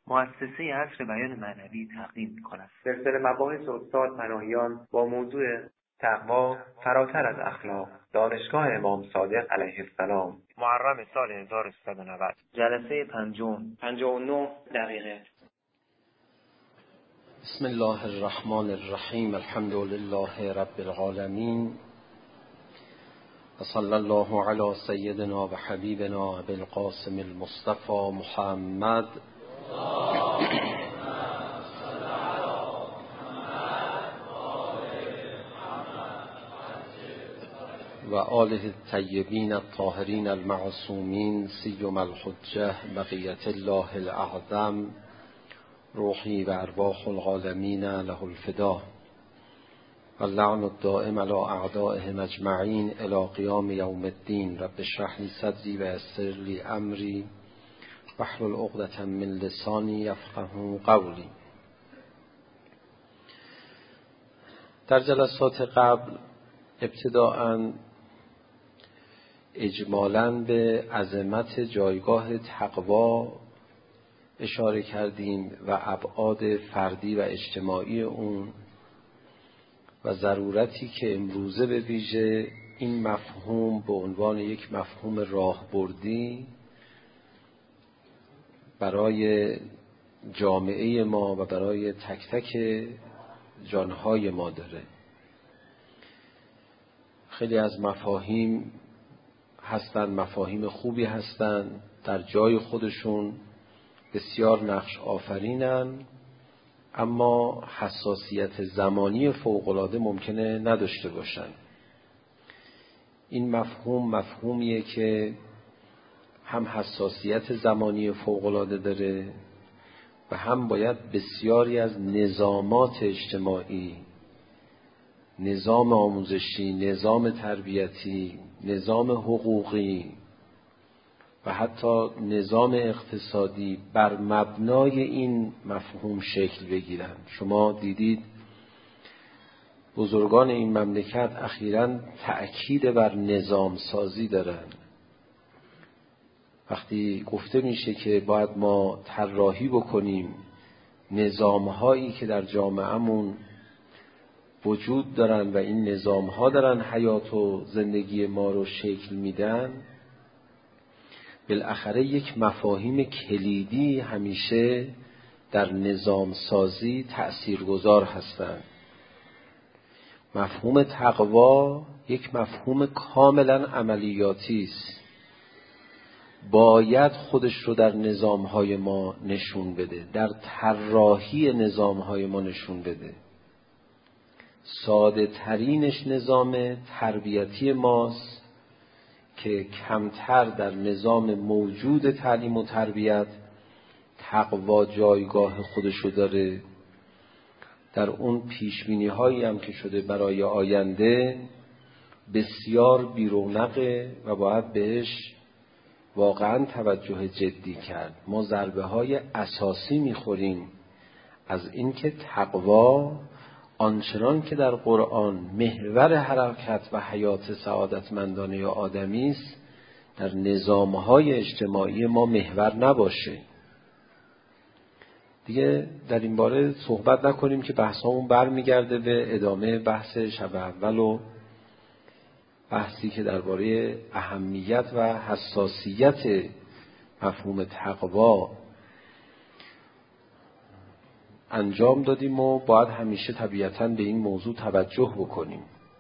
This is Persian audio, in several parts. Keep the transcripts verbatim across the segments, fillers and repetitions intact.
مؤسسه عصر بیان معنوی تقدیم می‌کند. سلسله مباحث استاد پناهیان با موضوع تقوا فراتر از اخلاق، دانشگاه امام صادق علیه السلام، محرم سال هزار و سیصد و نود، جلسه پنجم، پنجاه و نه دقیقه. بسم الله الرحمن الرحیم. الحمد لله رب العالمین و صلی الله علی سیدنا و حبیبنا ابی القاسم المصطفى محمد و آله الطیبین الطاهرین المعصومین سیما الحجة بقیة الله الاعظم روحی و ارواح العالمین له الفدا و اللعن الدائم علی اعدائهم اجمعین الی قیام یوم الدین. رب اشرح لی صدری و یسر لی امری واحلل عقدة من لسانی یفقهوا قولی. در جلسات قبل ابتداءً اجمالاً به عظمت جایگاه تقوا اشاره کردیم و ابعاد فردی و اجتماعی اون و ضرورتی که امروزه به ویژه این مفهوم به عنوان یک مفهوم راهبردی برای جامعه ما و برای تک تک جانهای ما داره. خیلی از مفاهیم هستن، مفاهیم خوبی هستن، در جای خودشون بسیار نقش آفرینن، اما حساسیت زمانی فوق‌العاده ممکنه نداشته باشن. این مفهوم مفهومیه که هم حساسیت زمانی فوق‌العاده داره و هم باید بسیاری از نظامات اجتماعی، نظام آموزشی، نظام تربیتی، نظام حقوقی و حتی نظام اقتصادی بر مبنای این مفهوم شکل بگیرن. شما دیدید بزرگان این مملکت اخیراً تأکید بر نظام سازی دارن. وقتی گفته میشه که باید ما طراحی بکنیم نظام‌هایی که در جامعهمون وجود دارن و این نظام‌ها دارن حیات و زندگی ما رو شکل میدن، بالاخره یک مفاهیم کلیدی همیشه در نظام سازی تأثیرگذار هستند. مفهوم تقوا یک مفهوم کاملا عملیاتی است. باید خودش رو در نظام‌های ما نشون بده، در طراحی نظام‌های ما نشون بده. ساده ترینش نظام تربیتی ماست که کمتر در نظام موجود تعلیم و تربیت تقوا جایگاه خودشو داره. در اون پیشبینی هایی هم که شده برای آینده بسیار بی‌رونقه و باید بهش واقعا توجه جدی کرد. ما ضربه های اساسی میخوریم از اینکه تقوا آنچنان که در قرآن محور حرکت و حیات سعادتمندانه آدمی است، در نظام‌های اجتماعی ما محور نباشه. دیگه در این باره صحبت نکنیم که بحثمون برمیگرده به ادامه بحث شب اول و بحثی که درباره اهمیت و حساسیت مفهوم تقوا انجام دادیم و باید همیشه طبیعتاً به این موضوع توجه بکنیم.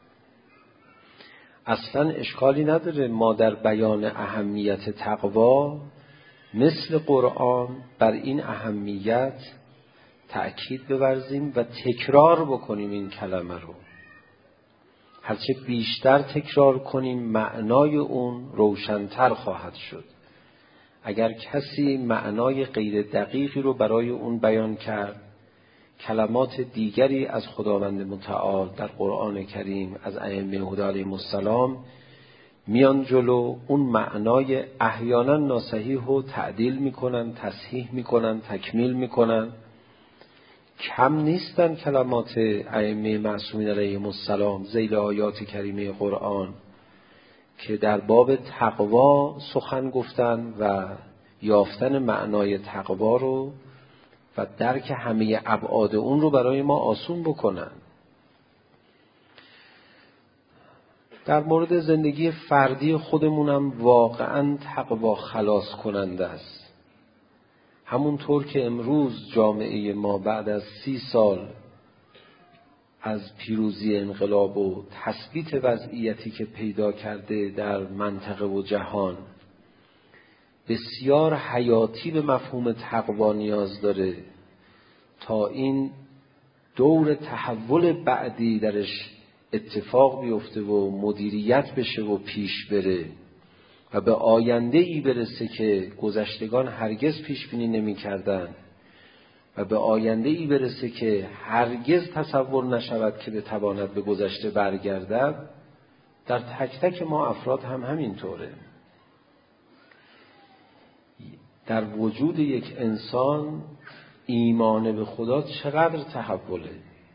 اصلاً اشکالی نداره ما در بیان اهمیت تقوا مثل قرآن بر این اهمیت تأکید بورزیم و تکرار بکنیم این کلمه رو. هرچه بیشتر تکرار کنیم معنای اون روشن‌تر خواهد شد. اگر کسی معنای غیر دقیقی رو برای اون بیان کرد، کلمات دیگری از خداوند متعال در قرآن کریم از ائمه هدی علیهم السلام میان جلو، اون معنای احیانا ناصحیح رو تعدیل میکنن، تصحیح میکنن، تکمیل میکنن. کم نیستن کلمات ائمه معصومین علیهم السلام ذیل آیات کریمه قرآن که در باب تقوا سخن گفتن و یافتن معنای تقوا رو و درک همه ابعاد اون رو برای ما آسون بکنن. در مورد زندگی فردی خودمونم واقعاً تقوا خلاص کننده است. همونطور که امروز جامعه ما بعد از سی سال از پیروزی انقلاب و تثبیت وضعیتی که پیدا کرده در منطقه و جهان بسیار حیاتی به مفهوم تقوا نیاز داره تا این دور تحول بعدی درش اتفاق بیفته و مدیریت بشه و پیش بره و به آینده ای برسه که گذشتگان هرگز پیش بینی نمی کردن و به آینده ای برسه که هرگز تصور نشود که بتواند به گذشته برگردد. در تک تک ما افراد هم همینطوره. در وجود یک انسان ایمان به خدا چقدر تحوله.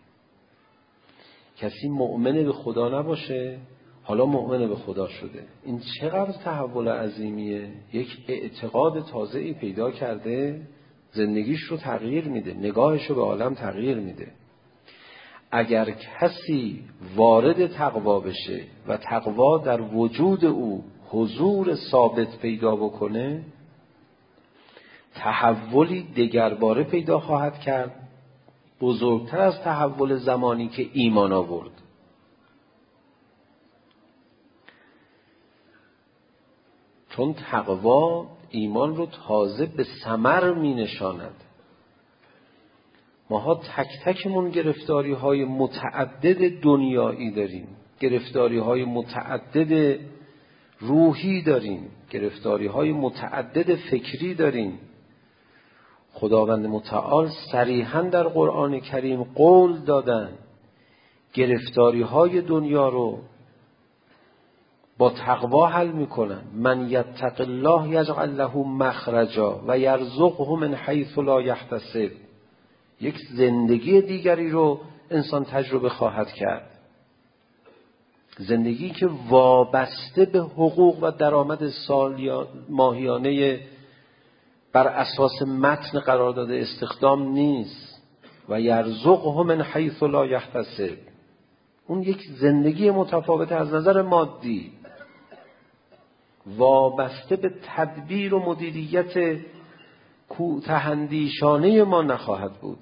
کسی مؤمن به خدا نباشه حالا مؤمن به خدا شده. این چقدر تحول عظیمیه. یک اعتقاد تازه‌ای پیدا کرده، زندگیش رو تغییر میده، نگاهش رو به عالم تغییر میده. اگر کسی وارد تقوا بشه و تقوا در وجود او حضور ثابت پیدا بکنه، تحولی دگرباره پیدا خواهد کرد، بزرگتر از تحول زمانی که ایمان آورد. چون تقوا ایمان رو تازه به ثمر می نشاند. ماها تک تکمون گرفتاری های متعدد دنیایی داریم، گرفتاری های متعدد روحی داریم، گرفتاری های متعدد فکری داریم. خداوند متعال صریحاً در قرآن کریم قول دادن گرفتاری های دنیا رو با تقوا حل میکنن. من یتق الله یجعل له مخرجا و یرزقه من حیث لا یحتسب. یک زندگی دیگری رو انسان تجربه خواهد کرد، زندگی که وابسته به حقوق و درآمد سالیان ماهیانه بر اساس متن قرارداد استخدام نیست. و یرزقه من حیث لا یحتسب، اون یک زندگی متفاوت از نظر مادی، وابسته به تدبیر و مدیریت کوتاه‌اندیشانه ما نخواهد بود.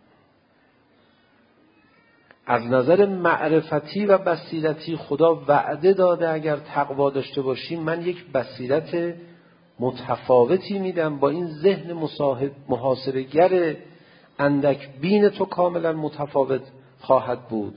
از نظر معرفتی و بصیرتی خدا وعده داده اگر تقوا داشته باشیم من یک بصیرت متفاوتی میدم، با این ذهن محاسبه‌گر اندک بین تو کاملا متفاوت خواهد بود.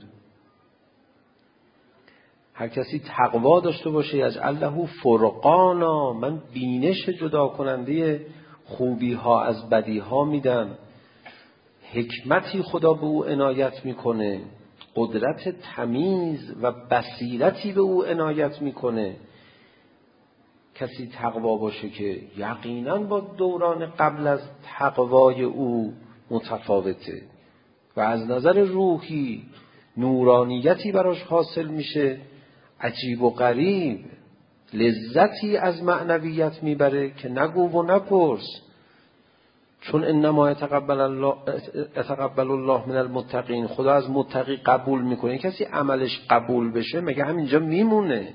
هر کسی تقوا داشته باشه یجعل له فرقانا، من بینش جدا کننده خوبی ها از بدی ها میدم. حکمتی خدا به او عنایت میکنه، قدرت تمیز و بصیرتی به او عنایت میکنه. کسی تقوا باشه که یقینا با دوران قبل از تقوای او متفاوته و از نظر روحی نورانیتی براش حاصل میشه عجیب و غریب، لذتی از معنویت میبره که نگو و نپرس. چون انما یتقبل الله یتقبل الله من المتقین، خدا از متقی قبول میکنه. کسی عملش قبول بشه مگه همینجا میمونه؟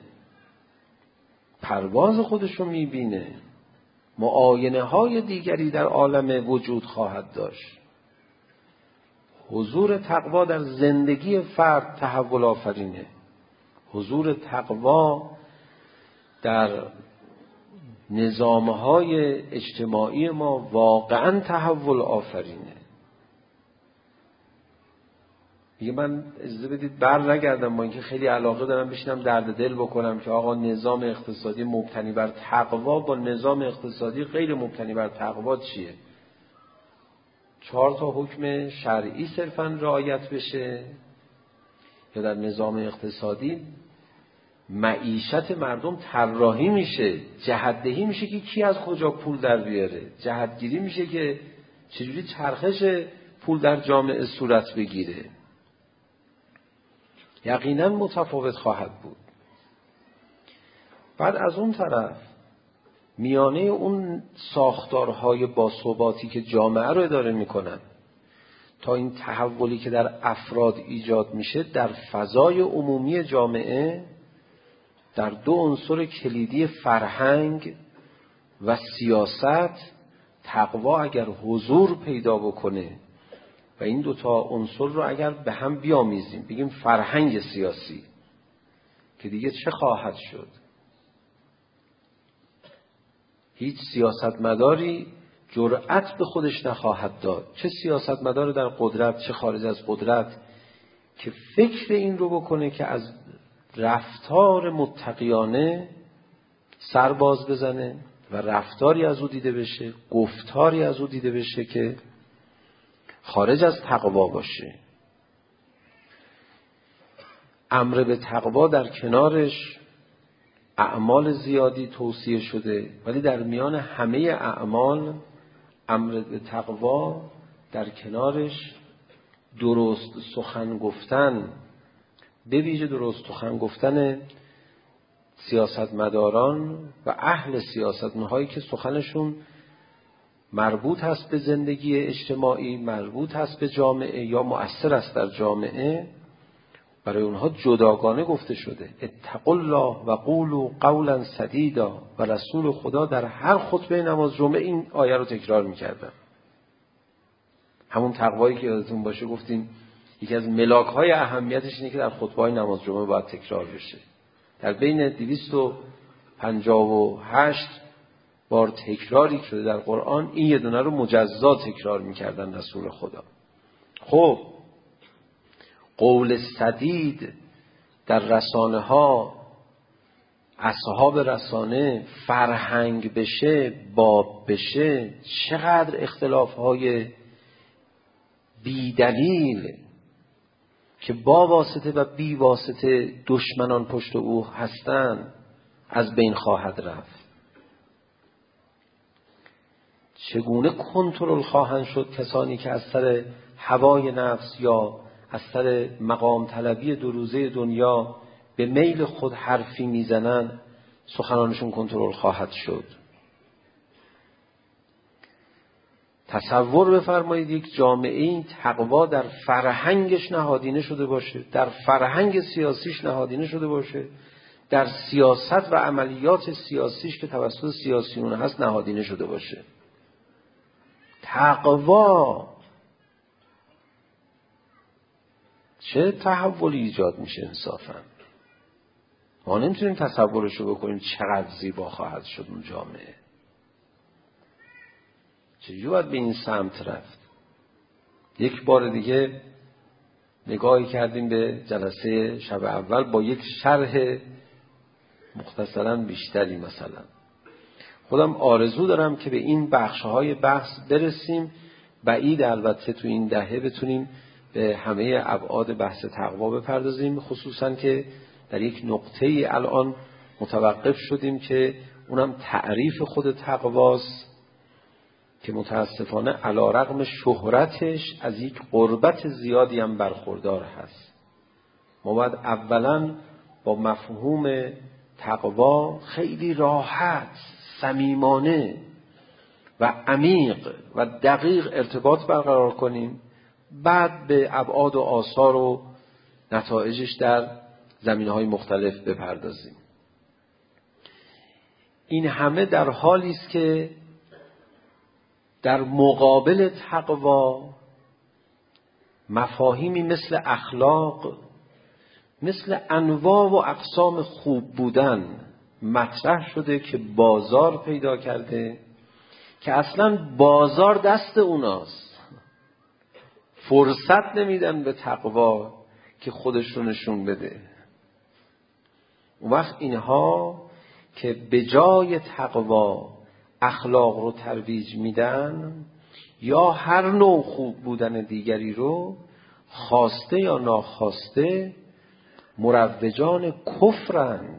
پرواز خودشو میبینه، معاینه های دیگری در عالم وجود خواهد داشت. حضور تقوا در زندگی فرد تحول آفرینه. حضور تقوا در نظامهای اجتماعی ما واقعا تحول آفرینه. میگه من اجازه بدید بر نگردم، با اینکه خیلی علاقه دارم بشینم درد دل بکنم که آقا نظام اقتصادی مبتنی بر تقوا با نظام اقتصادی غیر مبتنی بر تقوا چیه؟ چهار تا حکم شرعی صرفاً رعایت بشه یا در نظام اقتصادی معیشت مردم طراحی میشه، جهت‌دهی میشه که کی از کجا پول در بیاره، جهتگیری میشه که چجوری چرخش پول در جامعه صورت بگیره. یقینا متفاوت خواهد بود. بعد از اون طرف میانه اون ساختارهای باثباتی که جامعه رو اداره میکنن تا این تحولی که در افراد ایجاد میشه در فضای عمومی جامعه در دو عنصر کلیدی فرهنگ و سیاست تقوا اگر حضور پیدا بکنه و این دوتا عنصر رو اگر به هم بیامیزیم بگیم فرهنگ سیاسی که دیگه چه خواهد شد؟ هیچ سیاستمداری جرأت به خودش نخواهد داد، چه سیاستمدار در قدرت چه خارج از قدرت، که فکر این رو بکنه که از رفتار متقیانه سرباز بزنه و رفتاری از او دیده بشه، گفتاری از او دیده بشه که خارج از تقوا باشه. امر به تقوا در کنارش اعمال زیادی توصیه شده، ولی در میان همه اعمال امر به تقوا در کنارش درست سخن گفتن، به ویژه درست سخن گفتن سیاستمداران و اهل سیاست، اونهایی که سخنشون مربوط هست به زندگی اجتماعی، مربوط هست به جامعه یا مؤثر است در جامعه، برای اونها جداگانه گفته شده اتقوا الله و قولوا قولا سدیدا. و رسول خدا در هر خطبه نماز جمعه این آیه رو تکرار میکردن. همون تقوایی که یادتون باشه گفتیم یکی از ملاک‌های اهمیتش اینه که در خطبه‌های نماز جمعه باید تکرار بشه. در بین دویست و پنجاه و هشت بار تکراری شده در قرآن، این یه دونه رو مجزا تکرار میکردن رسول خدا. خب قول سدید در رسانه ها، اصحاب رسانه فرهنگ بشه، باب بشه، چقدر اختلاف های بی دلیل که با واسطه و بی واسطه دشمنان پشت او هستند از بین خواهد رفت. چگونه کنترل خواهند شد کسانی که از سر هوای نفس یا از سر مقام طلبی دو روزه دنیا به میل خود حرفی میزنن، سخنانشون کنترل خواهد شد. تصور بفرمایید یک جامعه این تقوا در فرهنگش نهادینه شده باشه، در فرهنگ سیاسیش نهادینه شده باشه، در سیاست و عملیات سیاسیش که توسط سیاسیون هست نهادینه شده باشه. تقوا چه تحولی ایجاد میشه انصافا؟ ما نمیتونیم تصورشو بکنیم چقدر زیبا خواهد شد اون جامعه. چجوری باید به این سمت رفت؟ یک بار دیگه نگاهی کردیم به جلسه شب اول با یک شرح مختصراً بیشتری. مثلا خودم آرزو دارم که به این بخشهای بحث برسیم، بعید البته تو این دهه بتونیم به همه ابعاد بحث تقوا بپردازیم، خصوصاً که در یک نقطه‌ای الان متوقف شدیم که اونم تعریف خود تقواست که متاسفانه علی‌رغم شهرتش از یک غربت زیادی هم برخوردار هست. ما باید اولاً با مفهوم تقوا خیلی راحت، صمیمانه و عمیق و دقیق ارتباط برقرار کنیم، بعد به ابعاد و آثار و نتایجش در زمینه‌های مختلف بپردازیم. این همه در حالی است که در مقابل تقوا مفاهیمی مثل اخلاق، مثل انواع و اقسام خوب بودن مطرح شده که بازار پیدا کرده که اصلا بازار دست اوناست. فرصت نمیدن به تقوا که خودش رو نشون بده. اون وقت اینها که به جای تقوا اخلاق رو ترویج میدن یا هر نوع خوب بودن دیگری رو خواسته یا ناخواسته مروجان کفرن،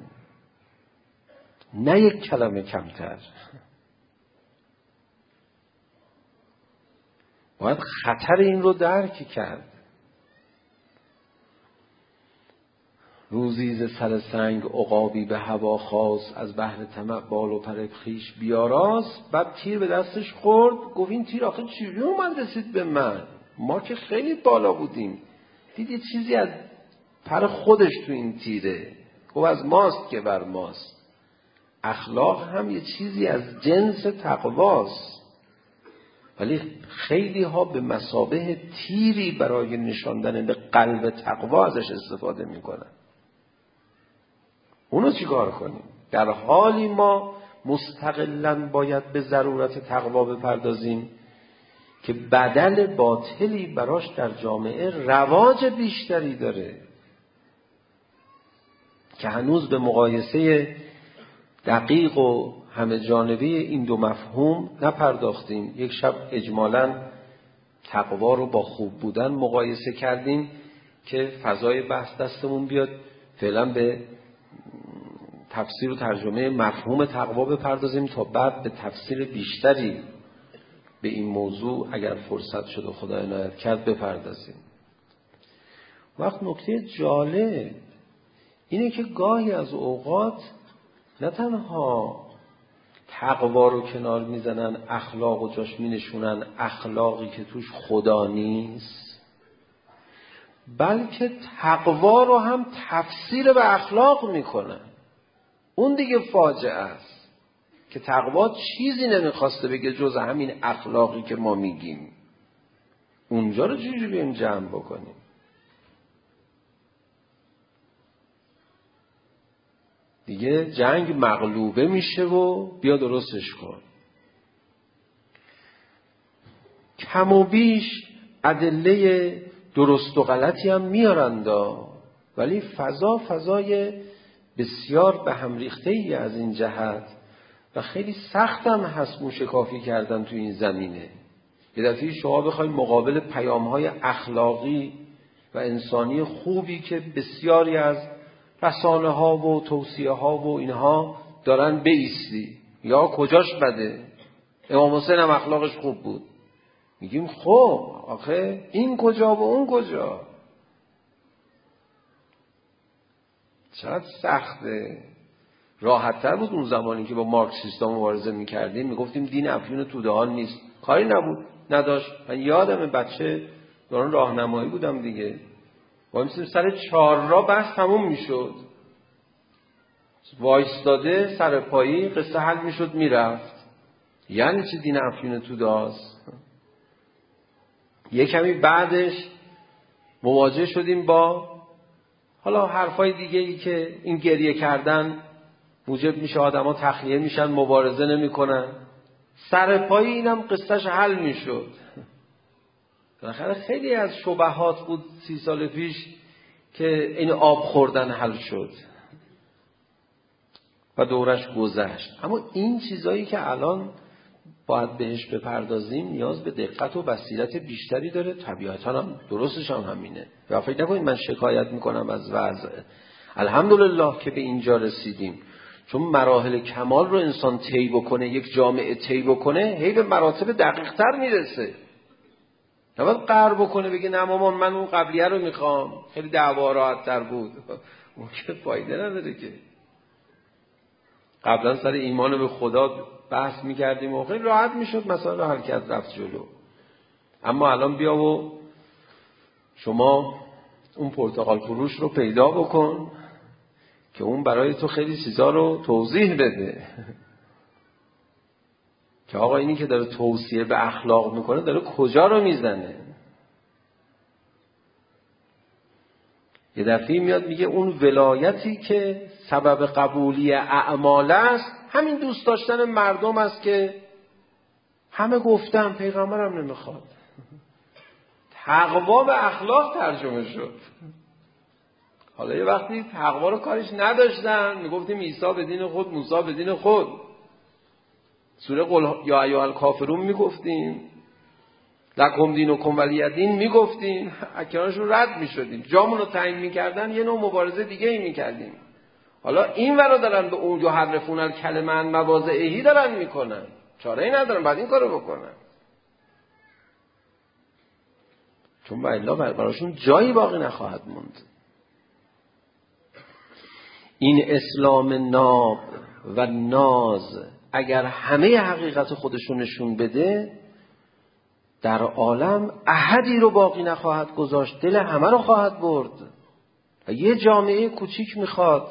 نه یک کلمه کمتر. باید خطر این رو درک کرد. روزی ز سر سنگ عقابی به هوا خواست، از بحر طمع بال و پر خویش بیاراست. بعد تیر به دستش خورد، گفت این تیر آخه چجوری اومد رسید به من؟ ما که خیلی بالا بودیم. دیدی چیزی از پر خودش تو این تیره. گفت از ماست که بر ماست. اخلاق هم یه چیزی از جنس تقواست، ولی خیلی ها به مثابه تیری برای نشاندن به قلب تقوا ازش استفاده میکنن. اونو چی کار کنیم؟ در حالی ما مستقلاً باید به ضرورت تقوا بپردازیم که بدل باطلی براش در جامعه رواج بیشتری داره، که هنوز به مقایسه دقیق و همه جانبه این دو مفهوم نپرداختیم. یک شب اجمالاً تقوا رو با خوب بودن مقایسه کردیم که فضای بحث دستمون بیاد فعلا به تفسیر و ترجمه مفهوم تقوا بپردازیم تا بعد به تفسیر بیشتری به این موضوع اگر فرصت شد و خدا عنایت کرد بپردازیم. وقت نکته جالب اینه که گاهی از اوقات نه تنها تقوا رو کنار میزنن، اخلاق و جاش مینشونن، اخلاقی که توش خدا نیست، بلکه تقوا رو هم تفسیر به اخلاق میکنن. اون دیگه فاجعه است که تقوا چیزی نمیخواسته بگه جز همین اخلاقی که ما میگیم. اونجا رو چجوری بریم جمع بکنیم؟ دیگه جنگ مغلوبه میشه و بیا درستش کن. کم و بیش ادله درست و غلطی هم میارندا، ولی فضا فضای بسیار به هم ریخته ای از این جهت و خیلی سخت هم هست موشکافی کردن تو این زمینه. یه دفعه شما بخواید مقابل پیام‌های اخلاقی و انسانی خوبی که بسیاری از رسانه ها و توصیه ها و اینها دارن بایستی، یا کجاش بده؟ امام حسین هم اخلاقش خوب بود. میگیم خب آخه این کجا و اون کجا؟ چقدر سخته. راحت‌تر بود اون زمانی که با مارکسیستا مبارزه میکردیم، میگفتیم دین افیون تودهان نیست. کاری نبود، نداشت. من یادمه بچه دوران راهنمایی بودم دیگه، با میسیم سر چهار را بحث تموم میشد، وایستاده سر پایی قصه حل میشد میرفت. یعنی چی دین افیون توده هاست؟ یه کمی بعدش مواجه شدیم با حالا حرفای دیگه ای که این گریه کردن موجب میشه آدم ها تخلیه میشن، مبارزه نمی کنن. سر پایی اینم قصهش حل میشد. بالاخره خیلی از شبهات بود سی سال پیش که این آب خوردن حل شد و دورش گذشت. اما این چیزایی که الان باید بهش بپردازیم نیاز به دقت و بصیرت بیشتری داره. طبیعتا هم درستش هم همینه. و فکر نکنید من شکایت میکنم از وضع. الحمدلله که به اینجا رسیدیم، چون مراحل کمال رو انسان طی بکنه، یک جامعه طی بکنه، هی به مراتب دقیق تر میرسه. نباید قهر بکنه بگه نه مامان من اون قبلیه رو میخوام، خیلی دعوا راحت تر بود. اون که فایده نداره که. قبلا سر ایمان به خدا بحث میکردیم و خیلی راحت میشد مثلا حرکت رفت جلو. اما الان بیا و شما اون پرتقال فروش رو پیدا بکن که اون برای تو خیلی چیزا رو توضیح بده که آقا اینی که داره توصیه به اخلاق میکنه داره کجا رو میزنه. یه دفعه میاد میگه اون ولایتی که سبب قبولی اعمال است همین دوست داشتن مردم است که همه گفتن پیغمبرم نمیخواد. تقوا به اخلاق ترجمه شد. حالا یه وقتی تقوا رو کارش نداشتن میگفتیم عیسی به دین خود، موسی به دین خود. سوره قل یا ایها الکافرون میگفتیم، لکم دینکم ولی دین میگفتیم، اکنانشون رد میشدیم. جامون رو تعیین میکردن یه نوع مبارزه دیگه ای میکردیم. حالا این ورا دارن به اون یحرفون الکلمه عن مواضعه دارن میکنن، چاره ای ندارن بعد این کارو بکنن، چون والا براشون جایی باقی نخواهد موند. این اسلام ناب و ناز اگر همه حقیقت خودشون نشون بده، در عالم احدی رو باقی نخواهد گذاشت، دل همه رو خواهد برد. و یه جامعه کوچیک میخواد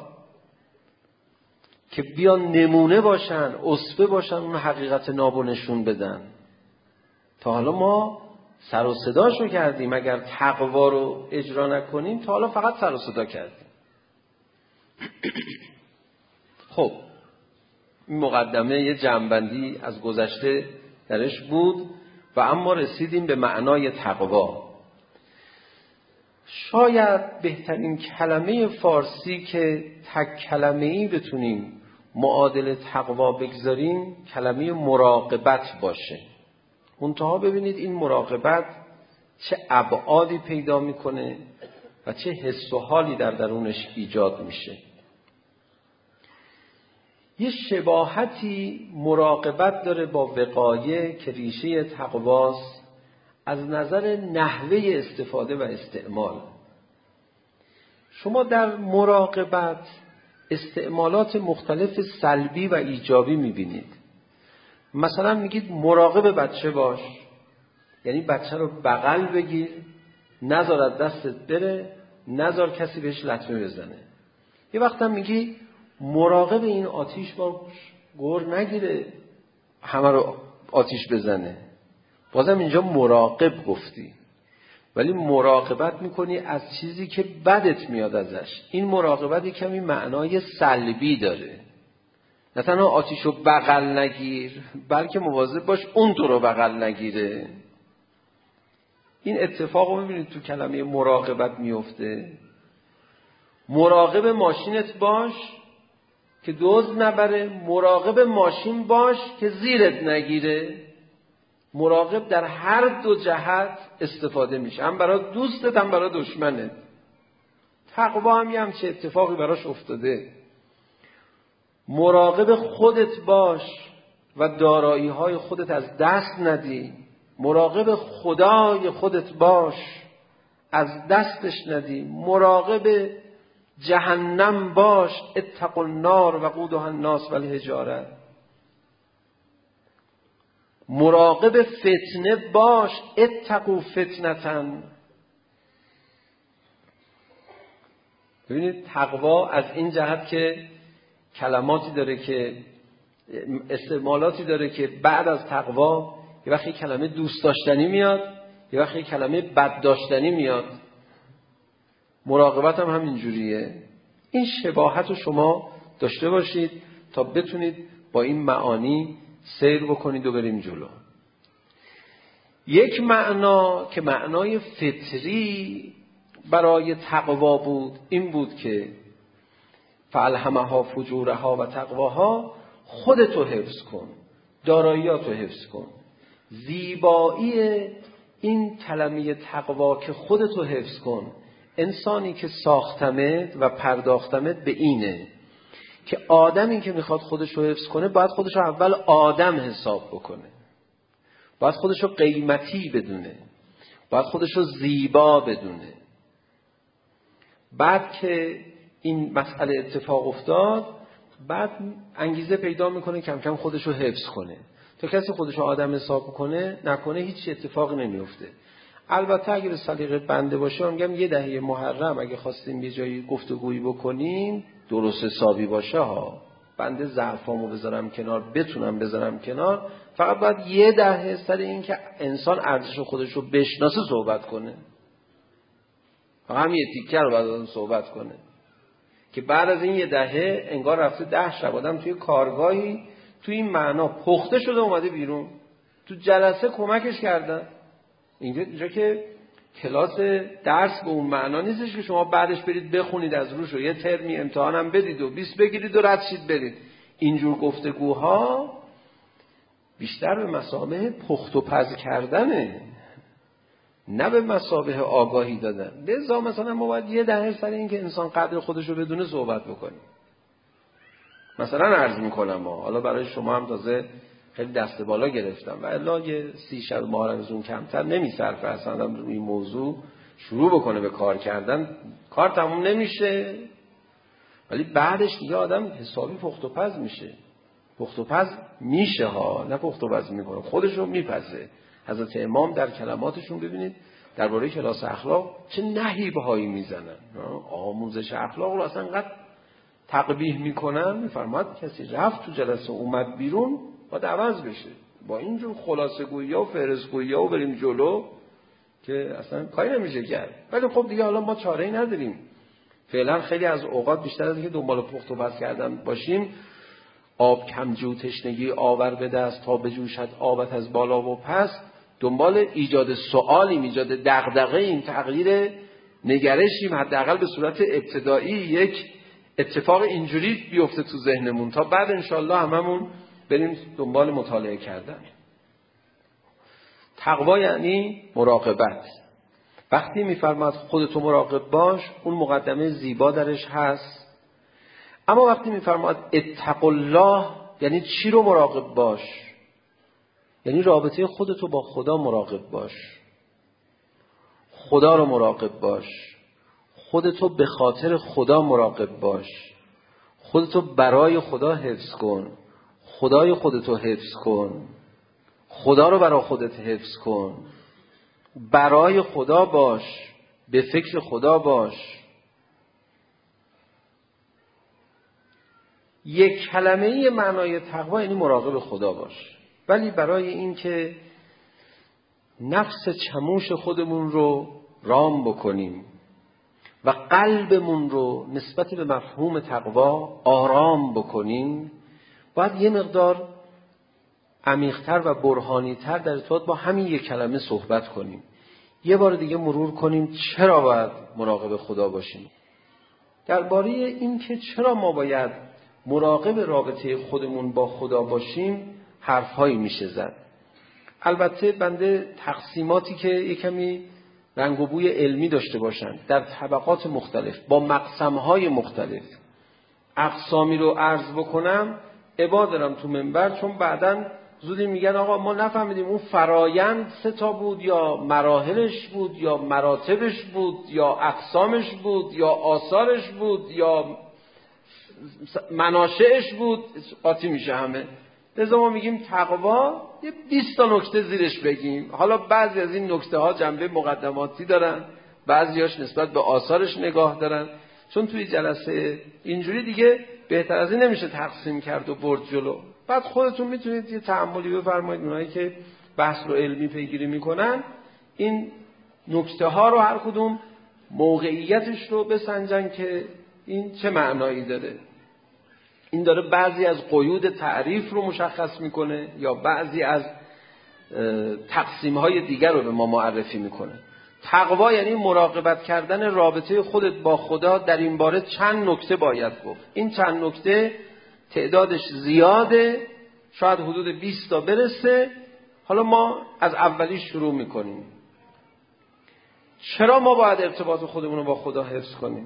که بیان نمونه باشن، اسوه باشن، اون حقیقت نابو نشون بدن. تا حالا ما سر و صداشو کردیم، اگر تقوا رو اجرا نکنیم تا حالا فقط سر و صدا کردیم. خب این مقدمه یه جنبندی از گذشته درش بود و اما رسیدیم به معنای تقوا. شاید بهترین کلمه فارسی که تک کلمه‌ای بتونیم معادل تقوا بگذاریم کلمه مراقبت باشه. منتها ببینید این مراقبت چه ابعادی پیدا میکنه و چه حس و حالی در درونش ایجاد میشه. یه شباهتی مراقبت داره با وقایه که ریشه تقواست از نظر نحوه استفاده و استعمال. شما در مراقبت استعمالات مختلف سلبی و ایجابی میبینید. مثلا میگید مراقب بچه باش، یعنی بچه رو بغل بگیر، نذار از دستت بره، نذار کسی بهش لطمه بزنه. یه وقت هم میگی مراقب این آتیش باش، گور نگیره همه رو آتیش بزنه. بازم اینجا مراقب گفتی، ولی مراقبت میکنی از چیزی که بدت میاد ازش. این مراقبت کمی معنای سلبی داره. نه تنها آتیشو بغل نگیر، بلکه مواظب باش اون تو رو بغل نگیره. این اتفاق رو میبینید تو کلمه مراقبت میفته. مراقب ماشینت باش که دزد نبره، مراقب ماشین باش که زیرت نگیره. مراقب در هر دو جهت استفاده میشه، هم برای دوستت هم برای دشمنت. تقوا هم یه همچه اتفاقی براش افتاده. مراقب خودت باش و دارایی های خودت از دست ندی. مراقب خدای خودت باش، از دستش ندی. مراقب جهنم باش، اتقوا النار وقودها الناس والحجاره. مراقب فتنه باش، اتقوا فتنة. ببینید تقوا از این جهت که کلماتی داره که استعمالاتی داره که بعد از تقوا یه وقتی کلمه دوست داشتنی میاد، یه وقتی کلمه بد داشتنی میاد. مراقبت هم همین جوریه. این شباهت رو شما داشته باشید تا بتونید با این معانی سیر بکنید و بریم جلو. یک معنا که معنای فطری برای تقوا بود این بود که فالهمها فجورها و تقواها، خودتو حفظ کن، داراییاتو حفظ کن. زیبایی این کلمه تقوا که خودتو حفظ کن، انسانی که ساختمت و پرداختمت به اینه که آدمی که میخواد خودشو حفظ کنه باید خودشو اول آدم حساب بکنه، باید خودشو قیمتی بدونه، باید خودشو زیبا بدونه. بعد که این مسئله اتفاق افتاد، بعد انگیزه پیدا میکنه کم کم خودشو حفظ کنه. تا کسی خودشو آدم حساب کنه نکنه هیچ اتفاقی نمیفته. البته اگه به سلیقه بنده باشه، من میگم یه دهه محرم اگه خواستیم یه جایی گفتگویی بکنیم درست حسابی باشه ها. بنده ضعفامو بذارم کنار، بتونم بذارم کنار، فقط باید یه دهه سر این که انسان ارزش خودشو بشناسه صحبت کنه. فقط هم یه تیکه رو باید صحبت کنه که بعد از این یه دهه انگار رفته ده شب آدم توی کارگاهی توی این معنا پخته شده اومده بیرون، تو جلسه کمکش کردن. اینجا اینجا که کلاس درس به اون معنا نیستش که شما بعدش برید بخونید از روش و یه ترمی امتحانم بدید و بیست بگیرید و رد شید برید. اینجور گفتگوها بیشتر به مثابه پخت و پز کردنه، نه به مثابه آگاهی دادن. لذا مثلا ما باید یه دهه سر این که انسان قدر خودش رو بدونه صحبت بکنیم. مثلا عرض میکنم ما حالا برای شما هم تازه خیلی دست بالا گرفتم و الا یه سی شب ماه از اون کمتر نمیصرفه اصلا روی این موضوع شروع بکنه به کار کردن، کار تموم نمیشه. ولی بعدش دیگه آدم حسابی پخت و پز میشه. پخت و پز میشه ها، نه پخت و پز میکنه، خودش رو میپزه. حضرت امام در کلماتشون ببینید درباره کلاس اخلاق چه نهیب‌هایی میزنن. آموزش اخلاق رو اصلا قد تقبیح میکنن. میفرماد کسی رفت تو جلسه اومد بیرون باید عوض بشه. با اینجور خلاصه گویی و فهرست گویی و بریم جلو که اصلا کاری نمیشه کرد. ولی خب دیگه حالا ما چاره‌ای نداریم. فعلا خیلی از اوقات بیشتر از اینکه دنبال پخت و پز کردن باشیم، آب کمجو تشنگی آور به دست تا بجوشد آبت از بالا و پس، دنبال ایجاد سوالیم، ایجاد دغدغه‌ایم، تغییر نگرشیم، حداقل به صورت ابتدایی یک اتفاق اینجوری بیفته تو ذهنمون تا بعد انشالله هممون بریم دنبال مطالعه کردن. تقوا یعنی مراقبت. وقتی میفرماد خودتو مراقب باش، اون مقدمه زیبا درش هست. اما وقتی میفرماد اتقوا الله، یعنی چی رو مراقب باش؟ یعنی رابطه خودتو با خدا مراقب باش، خدا رو مراقب باش، خودتو به خاطر خدا مراقب باش، خودتو برای خدا حفظ کن، خدای خودتو حفظ کن، خدا رو برای خودت حفظ کن، برای خدا باش، به فکر خدا باش. یک کلمه معنای تقوا یعنی مراقب خدا باش. ولی برای این که نفس چموش خودمون رو رام بکنیم و قلبمون رو نسبت به مفهوم تقوا آرام بکنیم، باید یه مقدار عمیق‌تر و برهانی‌تر در ارتباط با همین یک کلمه صحبت کنیم. یه بار دیگه مرور کنیم چرا باید مراقب خدا باشیم. درباره این که چرا ما باید مراقب رابطه خودمون با خدا باشیم حرف‌هایی میشه زد. البته بنده تقسیماتی که یکمی رنگ و بوی علمی داشته باشن در طبقات مختلف با مقسم‌های مختلف اقسامی رو عرض بکنم عبا دارم تو منبر، چون بعداً زودی میگن آقا ما نفهمیدیم اون فرایند سه تا بود یا مراحلش بود یا مراتبش بود یا اقسامش بود یا آثارش بود یا مناشئش بود، قاطی میشه همه. لذا ما میگیم تقوا یه بیست تا نکته زیرش بگیم. حالا بعضی از این نکته ها جنبه مقدماتی دارن، بعضیاش نسبت به آثارش نگاه دارن، چون توی جلسه اینجوری دیگه بهتر از این نمیشه تقسیم کرد و برد جلو. بعد خودتون میتونید یه تأملی بفرمایید، اونایی که بحث رو علمی پیگیری میکنن این نکته ها رو هر کدوم موقعیتش رو بسنجن که این چه معنایی داره. این داره بعضی از قیود تعریف رو مشخص میکنه یا بعضی از تقسیم های دیگر رو به ما معرفی میکنه. تقوا یعنی مراقبت کردن رابطه خودت با خدا. در این باره چند نکته باید گفت. این چند نکته تعدادش زیاده، شاید حدود بیست تا برسه. حالا ما از اولی شروع میکنیم. چرا ما باید ارتباط خودمون رو با خدا حفظ کنیم؟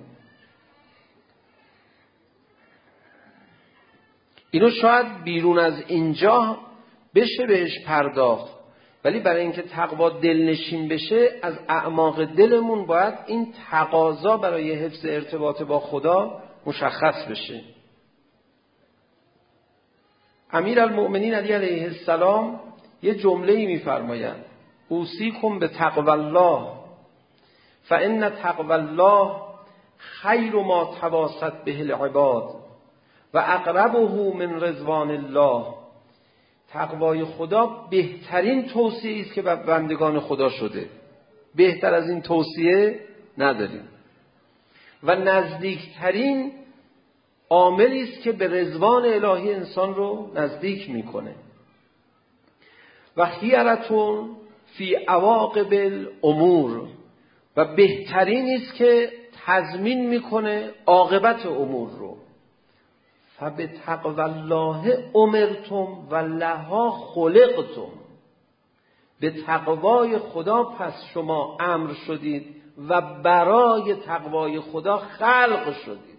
اینو شاید بیرون از اینجا بشه بهش پرداخت، ولی برای اینکه تقوا دلنشین بشه از اعماق دلمون باید این تقاضا برای حفظ ارتباط با خدا مشخص بشه. امیرالمؤمنین علی علیه السلام یه جمله‌ای می‌فرمایند: اوصیکم به تقوی الله فان تقوی الله خیر ما تواصت به العباد و اقربه من رضوان الله. تقوای خدا بهترین توصیه است که به بندگان خدا شده. بهتر از این توصیه نداریم. و نزدیکترین عاملی است که به رضوان الهی انسان رو نزدیک میکنه. و خیرتون فی عواقب الامور، و بهترین است که تضمین میکنه عاقبت امور رو. فبتقوی الله امرتم و لها خلقتم. به تقوای خدا پس شما امر شدید و برای تقوای خدا خلق شدید.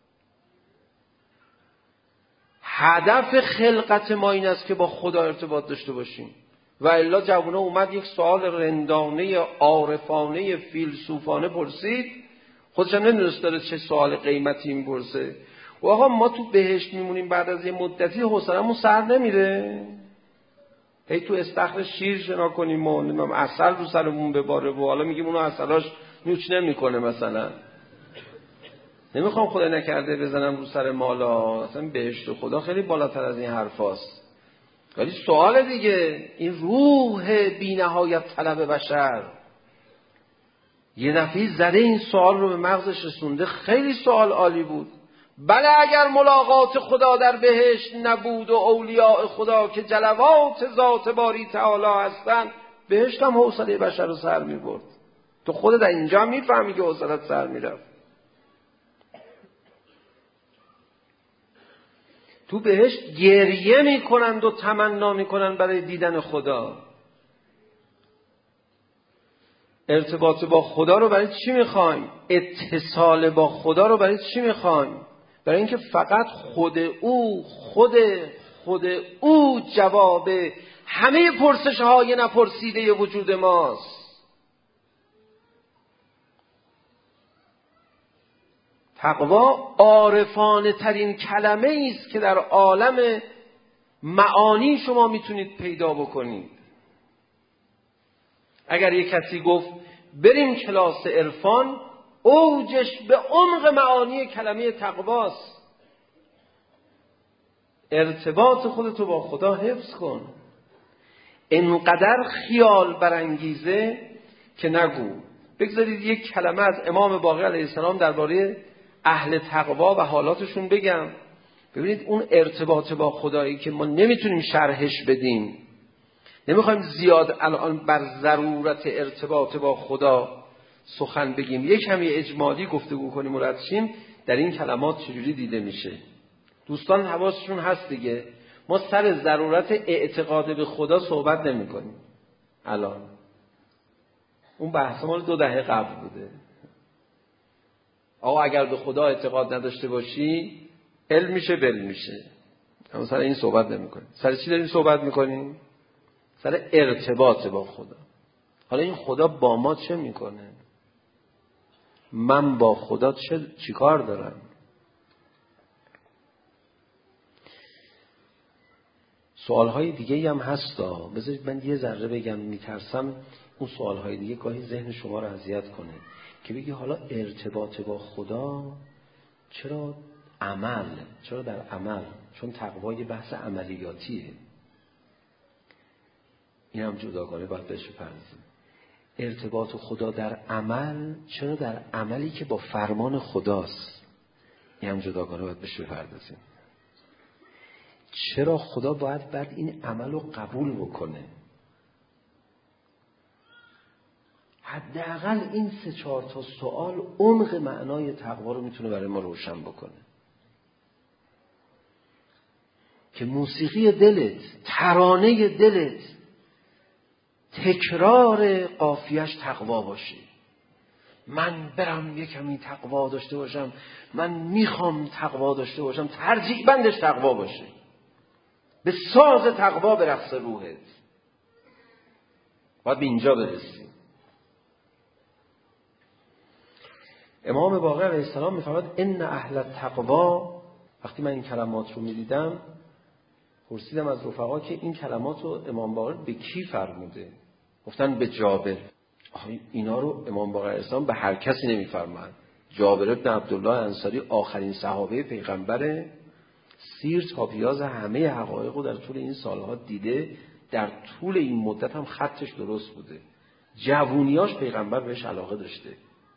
هدف خلقت ما این است که با خدا ارتباط داشته باشیم. و الا جوانه اومد یک سوال رندانه عارفانه فیلسوفانه پرسید: خودش هم نمیدونست داره چه سوال قیمتی این پرسه. و آقا ما تو بهشت میمونیم بعد از یه مدتی حوصله‌مون سر نمیره؟ هی تو استخر شیر شنا کنیم و نمیدونم عسل رو سرمون بباره و حالا میگیم اونو عسلاش نوچ نمیکنه مثلا. نمیخوام خدا نکرده بزنم رو سر مالا، اصلا بهشت خدا خیلی بالاتر از این حرفاست. ولی سوال دیگه، این روح بی‌نهایت طلب بشر یه دفعه زده این سوال رو به مغزش رسونده. خیلی سوال عالی بود. بله اگر ملاقات خدا در بهشت نبود و اولیاء خدا که جلوات ذات باری تعالی هستن، بهشت هم حوصله بشر رو سر میبرد. تو خودت در اینجا هم میفهمی که حوصلت سر میرفت. تو بهشت گریه میکنند و تمنا میکنند برای دیدن خدا. ارتباط با خدا رو برای چی میخوایم؟ اتصال با خدا رو برای چی میخوایم؟ برای اینکه فقط خود او خود خود او جواب همه پرسش های نپرسیده وجود ماست. تقوا عارفانه ترین کلمه است که در عالم معانی شما میتونید پیدا بکنید. اگر یک کسی گفت بریم کلاس عرفان، اوجش به عمق معانی کلمه تقواست. ارتباط خودتو با خدا حفظ کن. انقدر خیال برانگیزه که نگو. بگذارید یک کلمه از امام باقر علیه السلام درباره اهل تقوا و حالاتشون بگم. ببینید اون ارتباط با خدایی که ما نمیتونیم شرحش بدیم، نمیخوایم زیاد الان بر ضرورت ارتباط با خدا سخن بگیم، یک کمی اجمالی گفتگو کنیم و رد شیم. در این کلمات چجوری دیده میشه؟ دوستان حواسشون هست دیگه، ما سر ضرورت اعتقاد به خدا صحبت نمی کنیم الان. اون بحث مال دو دهه قبل بوده. آقا اگر به خدا اعتقاد نداشته باشی علم میشه بل میشه. اما سر این صحبت نمی کنیم. سر چی داریم صحبت میکنیم؟ سر ارتباط با خدا. حالا این خدا با ما چه میکنه؟ من با خدا چه چیکار دارم؟ سوالهای دیگه هم هستا. بذارید من یه ذره بگم، میترسم اون سوالهای دیگه گاهی ذهن شما رو اذیت کنه که بگی حالا ارتباط با خدا چرا عمل؟ چرا در عمل؟ چون تقوا یه بحث عملیاتیه. این هم جداگانه باید بهش بپردازیم. ارتباط خدا در عمل چرا در عملی که با فرمان خداست؟ این هم جداگانه باید بهش بپردازیم. چرا خدا باید بعد این عمل رو قبول بکنه؟ حداقل این سه چهار تا سوال عمق معنای تقوا رو میتونه برای ما روشن بکنه. که موسیقی دلت، ترانه دلت، تکرار قافیه‌اش تقوا باشه. من برم یکمی تقوا داشته باشم، من میخوام تقوا داشته باشم، ترجیح بندش تقوا باشه. به ساز تقوا برقص روحت. باید به اینجا برسیم. امام باقر علیه السلام میفرماد ان اهل التقوا. وقتی من این کلمات رو میدیدم پرسیدم از رفقا که این کلمات رو امام باقر به کی فرموده؟ گفتن به جابر. اینا رو امام باقر علیه السلام به هر کسی نمیفرماد. جابر ابن عبدالله انصاری آخرین صحابه پیغمبره، سیر تا پیاز همه حقایق رو در طول این سالها دیده، در طول این مدت هم خطش درست بوده. جوونیاش پیغمبر بهش علاقه داشته.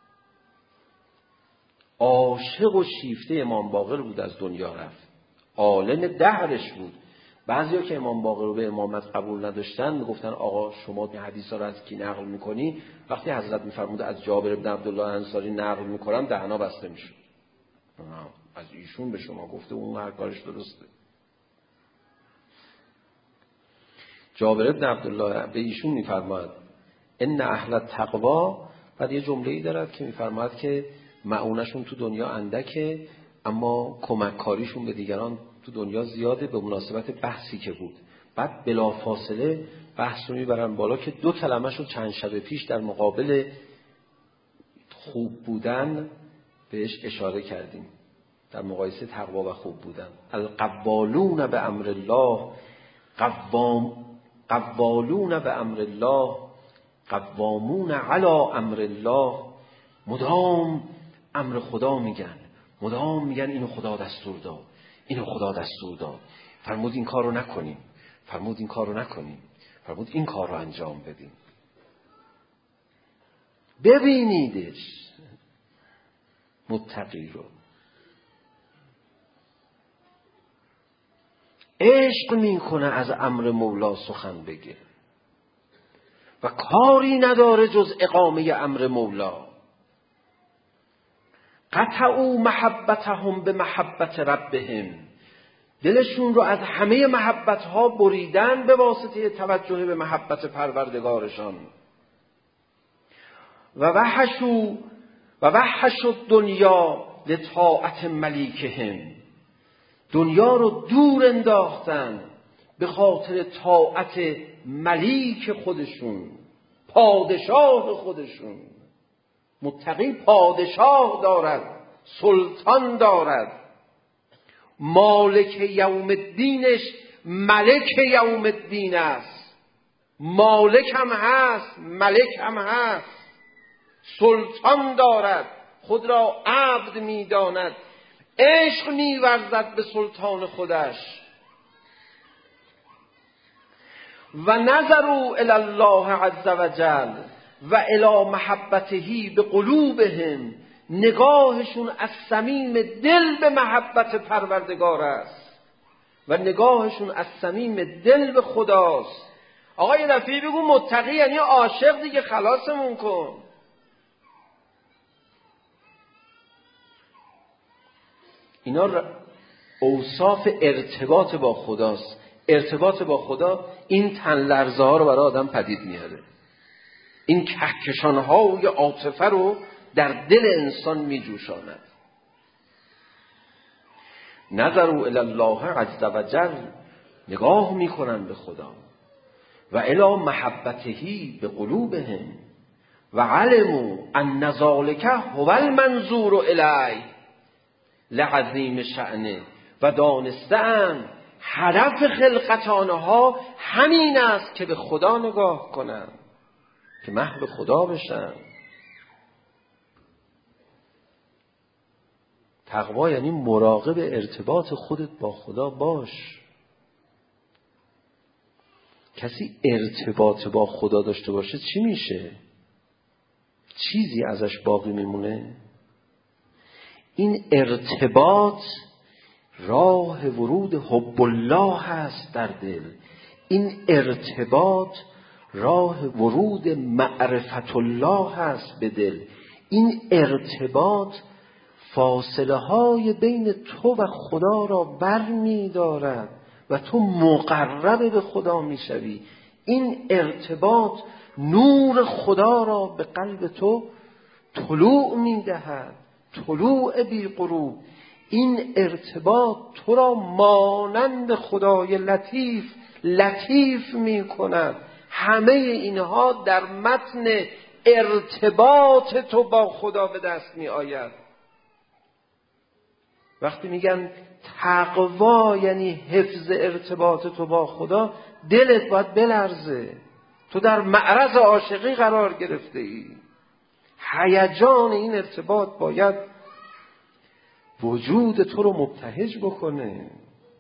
عاشق و شیفته امام باقر بود، از دنیا رفت. عالم دهرش بود. بعضیا که امام باقر رو به امامت قبول نداشتن میگفتن آقا شما این حدیثا رو از کی نقل میکنی؟ وقتی حضرت میفرمود از جابر بن عبدالله انصاری نقل میکنم دهنا بسته میشد. از ایشون به شما گفته، اون هر کارش درسته. جابر بن عبدالله به ایشون میفرماد ان اهل التقوا. بعد یه جمله‌ای دارد که میفرماد که معونشون تو دنیا اندکه اما کمک کاریشون به دیگران تو دنیا زیاده، به مناسبت بحثی که بود. بعد بلافاصله بحث رو میبرن بالا که دو کلمه شو چند شب پیش در مقابل خوب بودن بهش اشاره کردیم در مقایسه تقوا و خوب بودن. القوالون به امر الله، قوام قوالون به امر الله، قوامون علی امر الله. مدام امر خدا میگن، مدام میگن اینو خدا دستور داد، اینو خدا دستور داد، فرمود این کارو نکنیم، فرمود این کارو نکنیم، فرمود این کارو انجام بدیم. ببینیدش متقی رو، عشق میکنه از امر مولا سخن بگه و کاری نداره جز اقامه امر مولا. قطعوا محبتهم به محبت ربهم، دلشون رو از همه محبت ها بریدن به واسطه توجه به محبت پروردگارشان. و وحشوا و وحشوا الدنیا لطاعت ملیکهم، دنیا رو دور انداختن به خاطر طاعت ملیک خودشون، پادشاه خودشون. متقی پادشاه دارد، سلطان دارد، مالک یوم الدینش ملک یوم الدین است. مالک هم هست، ملک هم هست، سلطان دارد، خود را عبد می داند، عشق می ورزد به سلطان خودش. و نظروا الی الله عز وجل و الی محبته به قلوبهم، نگاهشون از صمیم دل به محبت پروردگار است و نگاهشون از صمیم دل به خداست. آقای رفیعی بگو متقی یعنی عاشق دیگه، خلاصمون کن. اینا اوصاف ارتباط با خداست. ارتباط با خدا این تن لرزه ها رو برای آدم پدید میاره، این کهکشان ها و یه عاطفه رو در دل انسان میجوشاند. نظروا الی الله عز وجل، نگاه میکنن به خدا، و الی محبته به قلوبهم و علموا ان ذلک هو المنظور الیه لعظیم شأنه، و دانستند هدف خلقت آنها همین است که به خدا نگاه کنند، که محو خدا بشن. تقوا یعنی مراقب ارتباط خودت با خدا باش. کسی ارتباط با خدا داشته باشه چی میشه؟ چیزی ازش باقی میمونه؟ این ارتباط راه ورود حب الله هست در دل. این ارتباط راه ورود معرفت الله هست به دل. این ارتباط فاصله های بین تو و خدا را بر می دارد و تو مقرب به خدا می شوی. این ارتباط نور خدا را به قلب تو طلوع می دهد، طلوع بی غروب. این ارتباط تو را مانند خدای لطیف لطیف می کند. همه اینها در متن ارتباط تو با خدا به دست می آید. وقتی میگن تقوا یعنی حفظ ارتباط تو با خدا، دلت باید بلرزه. تو در معرض عاشقی قرار گرفته ای. هیجان این ارتباط باید وجود تو رو مبتهج بکنه.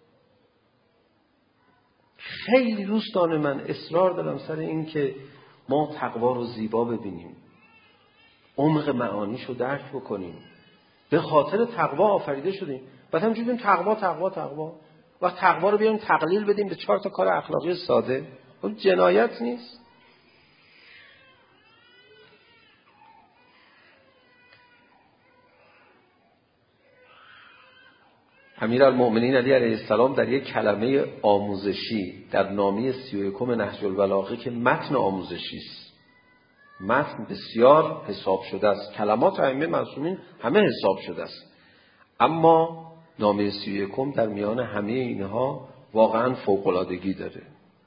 خیلی دوستان من اصرار دارم سر این که ما تقوا رو زیبا ببینیم، عمق معانیش رو درک بکنیم. به خاطر تقوا آفریده شدیم. بعد همینجوری بگیم تقوا تقوا تقوا و تقوا رو بیایم تقلیل بدیم به چهار تا کار اخلاقی ساده. اون جنایت نیست. امیرالمؤمنین علی علیه السلام در یک کلمه آموزشی در نامه سی و یکم نهج البلاغه که متن آموزشی است، متن بسیار حساب شده است، کلمات ائمه معصومین همه حساب شده است، اما نامه سی و یکم در میان همه اینها واقعا فوق‌العادگی داره،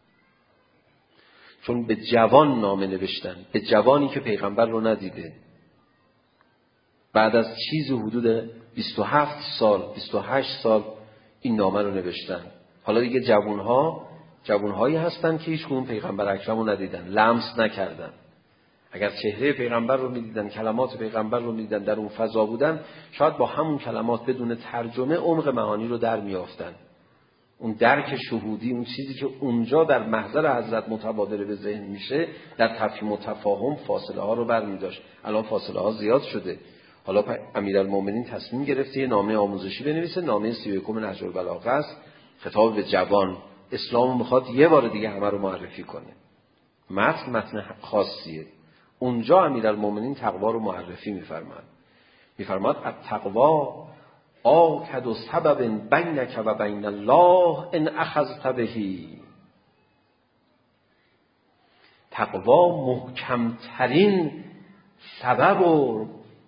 چون به جوان نامه نوشتن، به جوانی که پیغمبر رو ندیده. بعد از چیز حدود بیست و هفت سال بیست و هشت سال این نامه رو نوشتن. حالا دیگه جوانها جوانهایی هستن که هیچ کدوم پیغمبر اکرم رو ندیدن، لمس نکردن. اگر چهره پیغمبر رو میدیدن، کلمات پیغمبر رو میدیدن، در اون فضا بودن، شاید با همون کلمات بدون ترجمه عمق معانی رو در میافتن. اون درک شهودی، اون چیزی که اونجا در محضر حضرت متبادر به ذهن میشه، در تفهیم و تفاهم فاصله ها رو برمی‌داشت. الان فاصله ها زیاد شده. حالا امیرالمومنین تصمیم گرفته یه نامه آموزشی بنویسه. نامه سی و یکم نهج البلاغه است، خطاب به جوان. اسلام میخواد یه بار دیگه همه رو معرفی کنه. متن متن خاصیه. اونجا امیرالمومنین تقوا رو معرفی میفرماد. میفرماد التقوا آکد و سبب بینک و بین الله ان اخذت بهی. تقوا محکمترین سبب و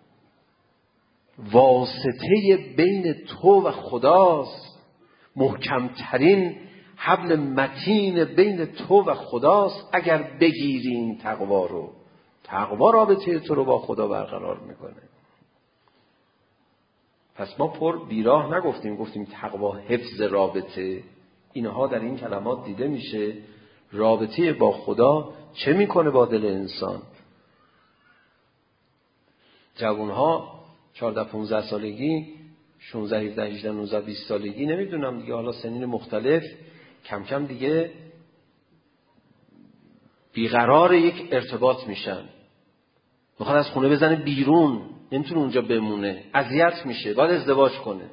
واسطه بین تو و خداست، محکمترین حبل متین بین تو و خداست. اگر بگیری این تقوا رو، تقوا رابطه تو رو با خدا برقرار میکنه. پس ما پر بیراه نگفتیم، گفتیم تقوا حفظ رابطه. اینها در این کلمات دیده میشه. رابطه با خدا چه میکنه با دل انسان؟ جوانها چهارده پانزده سالگی، شانزده هفده هجده نوزده بیست سالگی، نمیدونم دیگه، حالا سنین مختلف، کم کم دیگه بیقرار یک ارتباط میشن. میخواد از خونه بزنه بیرون، نمیتونه اونجا بمونه، اذیت میشه، باید ازدواج کنه.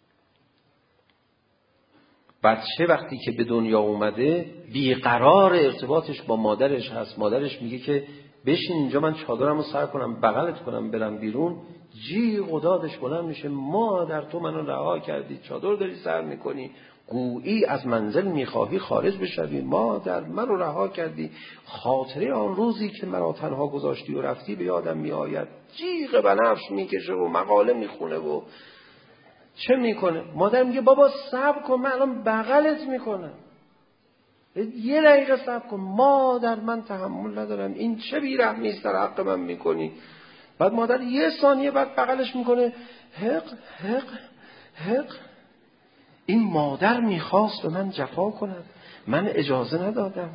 بچه وقتی که به دنیا اومده بیقرار ارتباطش با مادرش هست. مادرش میگه که بشین اینجا، من چادرمو سر کنم بغلت کنم برم بیرون، جیغ و دادش بلند میشه. مادر تو منو رها کردی، چادر داری سر میکنی، گویی از منزل میخواهی خارج بشوی. مادر منو رها کردی، خاطره آن روزی که مرا تنها گذاشتی و رفتی به یادم میآید. جیغ بنفش میکشه و مقاله میخونه و چه میکنه. مادر میگه بابا صبر کن، من الان بغلت میکنم، یه دقیقه صبر کن. مادر من تحمل ندارم، این چه بیرحمی است در حق من میکنی. بعد مادر یه ثانیه بعد بغلش میکنه، حق حق حق. این مادر میخواست به من جفا کند، من اجازه ندادم.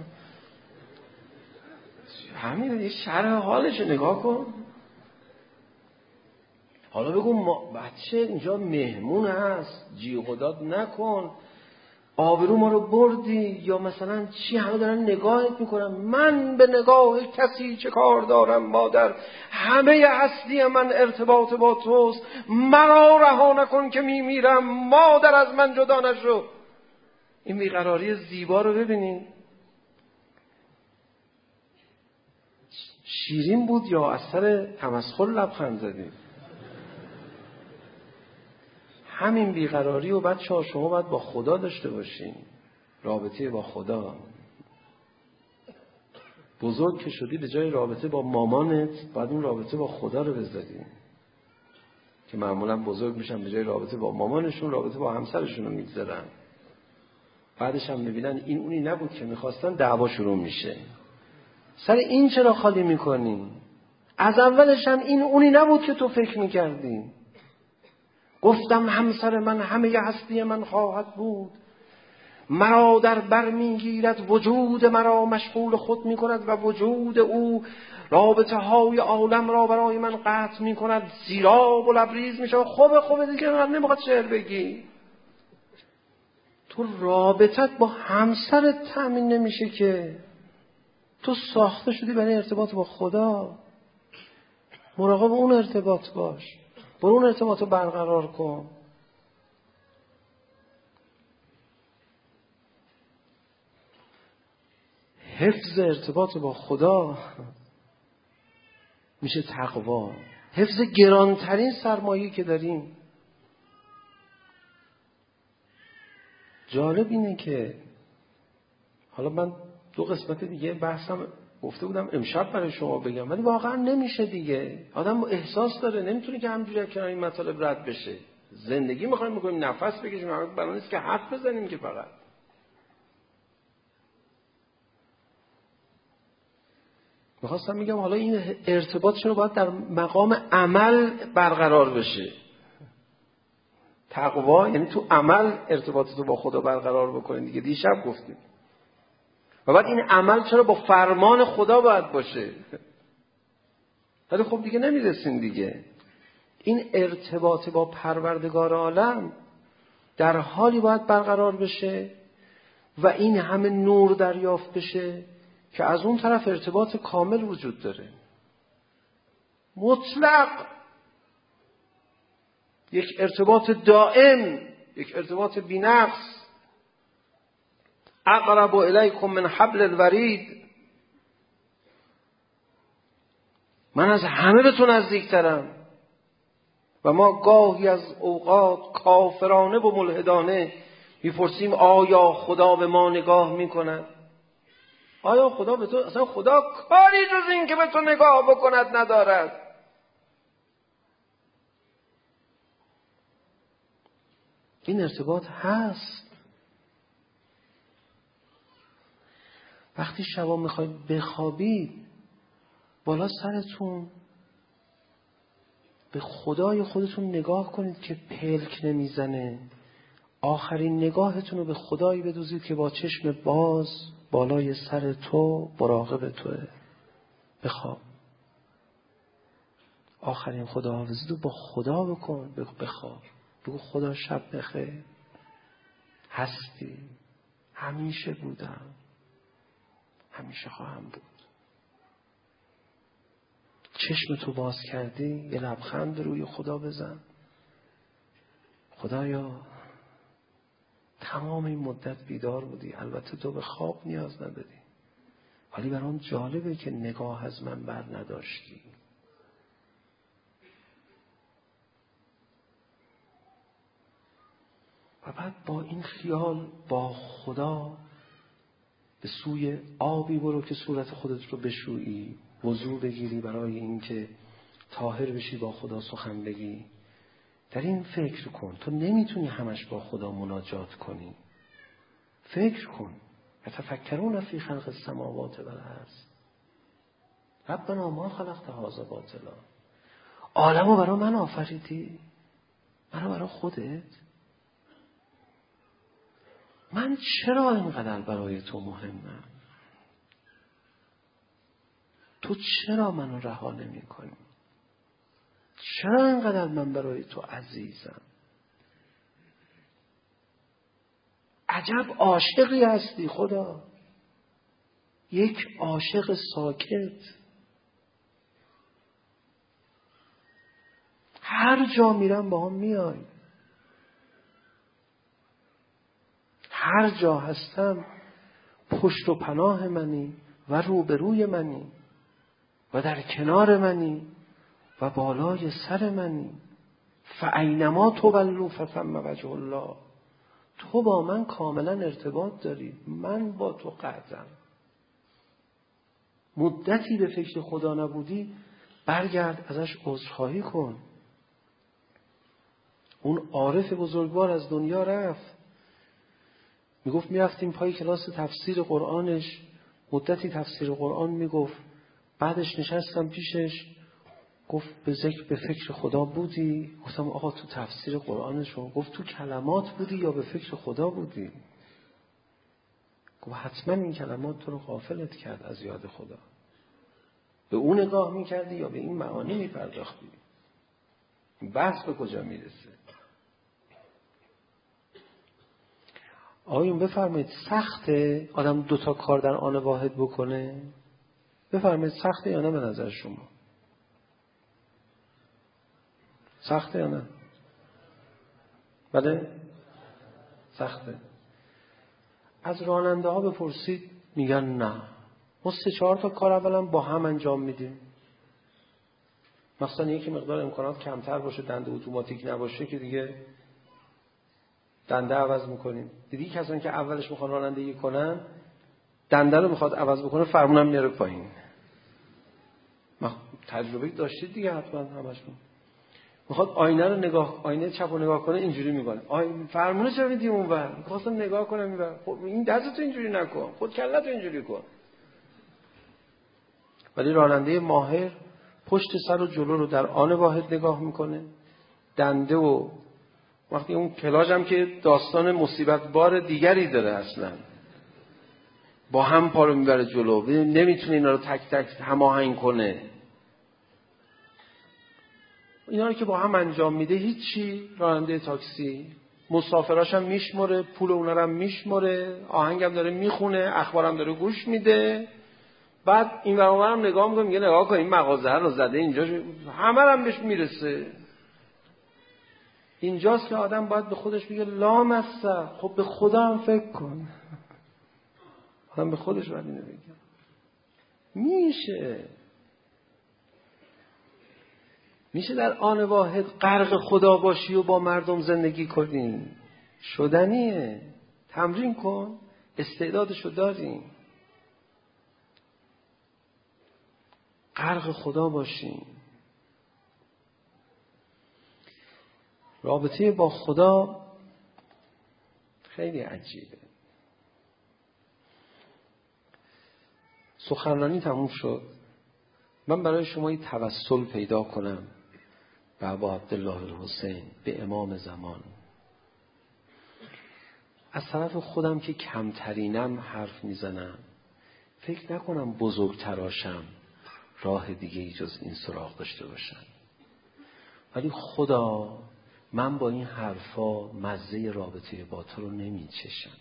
همین یه شرح حالش نگاه کن. حالا بگو ما بچه اینجا مهمون هست، جیغ و داد نکن، آبرو ما رو بردی، یا مثلا چی، همه دارن نگاهت میکنن. من به نگاه کسی چه کار دارم مادر؟ همه هستی من ارتباط با توست، مرا رها نکن که میمیرم، مادر از من جدا نشو. این بیقراری زیبا رو ببینین. شیرین بود یا از سر تمسخر لبخند زدیم؟ همین بیقراری و بچه‌ها شما باید با خدا داشته باشین، رابطه با خدا. بزرگ که شدی به جای رابطه با مامانت باید اون رابطه با خدا رو بذاری، که معمولا بزرگ میشن به جای رابطه با مامانشون رابطه با همسرشون رو میگذارن. بعدش هم میبینن این اونی نبود که میخواستن، دعوا شروع میشه. سر این چرا خالی میکنی؟ از اولش هم این اونی نبود که تو فکر میکردی. گفتم همسر من همه هستی من خواهد بود، مرا در بر میگیرد، وجود مرا مشغول خود میکند و وجود او رابطه های عالم را برای من قطع میکند. زیراب و لبریز میشه. خوبه خوبه دیگه، من نمیخواد شعر بگی. تو رابطت با همسرت تأمین نمیشه که. تو ساخته شدی برای ارتباط با خدا. مراقب اون ارتباط باش، برو اون ارتباط رو برقرار کن. حفظ ارتباط با خدا میشه تقوا، حفظ گرانترین سرمایه‌ای که داریم. جالب اینه که حالا من دو قسمت دیگه بحثم گفته بودم امشب برای شما بگم، ولی واقعا نمیشه دیگه. آدم احساس داره، نمیتونه که همجوری کنار این مطالب رد بشه. زندگی میخوایم بکنیم، نفس بکشیم، برای نیست که حرف بزنیم که فقط. میخواستم میگم حالا این ارتباط چرا باید در مقام عمل برقرار بشه؟ تقوا یعنی تو عمل ارتباطتو با خدا برقرار بکنید دیگه، دیشب گفتیم. و بعد این عمل چرا با فرمان خدا باید باشه؟ ولی خب دیگه نمیرسیم دیگه. این ارتباط با پروردگار عالم در حالی باید برقرار بشه و این همه نور دریافت بشه که از اون طرف ارتباط کامل وجود داره، مطلق، یک ارتباط دائم، یک ارتباط بی‌نقص. اقرب الیکم من حبل الورید، من از همه به تو نزدیکترم. و ما گاهی از اوقات کافرانه و ملحدانه میپرسیم آیا خدا به ما نگاه میکند؟ آیا خدا به تو، اصلا خدا کاری جز این که به تو نگاه بکند ندارد. این ارتباط هست. وقتی شبا میخواید بخوابید بالا سرتون به خدای خودتون نگاه کنید که پلک نمیزنه. آخرین نگاهتون رو به خدایی بدوزید که با چشم باز بالای سر تو مراقب توه. بخواب. آخرین خداحافظی رو با خدا بکن. بگو بخواب. بگو خدا شب بخیر. هستی. همیشه بودم. همیشه خواهم بود. چشم تو باز کردی، یه لبخند روی خدا بزن. خدایا تمام این مدت بیدار بودی، البته تو به خواب نیاز نداری، ولی برام جالبه که نگاه از من بر نداشتی. و بعد با این خیال با خدا به سوی آبی برو که صورت خودت رو بشویی، وضو بگیری برای اینکه طاهر بشی با خدا سخن بگی. در این فکر کن. تو نمیتونی همش با خدا مناجات کنی. فکر کن. یتفکرون فی خلق السماوات و الارض ربنا ما خلقت هذا باطلا. عالمو برای من آفریدی؟ منو برای خودت؟ من چرا اینقدر برای تو مهمم؟ تو چرا منو رها نمی کنی؟ چرا اینقدر من برای تو عزیزم؟ عجب عاشقی هستی خدا. یک عاشق ساکت. هر جا میرم با هم میای. هر جا هستم پشت و پناه منی و روبروی منی و در کنار منی و بالای سر منی. فاینما تولوا فثم وجه الله. تو با من کاملا ارتباط داری، من با تو قطعم. مدتی به فکر خدا نبودی، برگرد ازش عذرخواهی کن. اون عارف بزرگوار از دنیا رفت. میگفت میرفتیم پای کلاس تفسیر قرآنش، مدتی تفسیر قرآن میگفت، بعدش نشستم پیشش، گفت به ذکر به فکر خدا بودی؟ گفتم آقا تو تفسیر قرآنشون. گفت تو کلمات بودی یا به فکر خدا بودی؟ گفت حتما این کلمات تو رو غافلت کرد از یاد خدا. به اون نگاه میکردی یا به این معانی میپرداختی؟ بحث به کجا میرسه؟ آقایون بفرمایید سخته آدم دوتا کار در آن واحد بکنه؟ بفرمایید سخته یا نه به نظر شما؟ سخته یا نه؟ بله؟ سخته. از راننده ها بپرسید میگن نه، ما سه چهار تا کار اولا با هم انجام میدیم. مثلا یکی مقدار امکانات کمتر باشه، دنده اتوماتیک نباشه که دیگه دنده عوض میکنیم. دیدی کسانی که اولش میخوان رانندگی کنن، دنده رو میخواد عوض بکنه، فرمونم میاره پایین. ما تجربه داشتید دیگه حتما همشون. میخواد آینه رو نگاه، آینه چپ رو نگاه کنه، اینجوری میکنه. آینه فرمونه چرا میدی اونور؟ میخواستم نگاه کنم اینور. خب این دستتو اینجوری نکن، خود کلتو اینجوری کن. ولی راننده ماهر پشت سر و جلو رو در آن واحد نگاه میکنه، دنده و وقتی اون کلاژ هم که داستان مصیبت بار دیگری داره، اصلا با هم پا رو میبره جلو، نمیتونه اینا رو تک تک هماهنگ کنه. اینا رو که با هم انجام میده هیچی. راننده تاکسی مسافراش هم میشمره، پول اونا رو هم میشمره، آهنگم داره میخونه، اخبارم داره گوش میده. بعد این ور اون هم نگاه میکنه، میگه نگاه کن این مغازه رو زده اینجا، همه هم بهش میرسه. اینجاست که آدم باید به خودش بگه لامصب، خب به خدا هم فکر کن. آدم به خودش باید اینو بگه میشه میشه در آن واحد غرق خدا باشی و با مردم زندگی کنی. شدنیه. تمرین کن، استعدادشو داریم. غرق خدا باشیم. رابطه با خدا خیلی عجیبه. سخنرانی تموم شد. من برای شما یه توسل پیدا کنم به ابا عبدالله الحسین، به امام زمان. از طرف خودم که کمترینم حرف میزنم، فکر نکنم بزرگتراشم راه دیگه ای جز این سراغ داشته باشم. ولی خدا، من با این حرفا مزه رابطه با تو رو نمی چشم،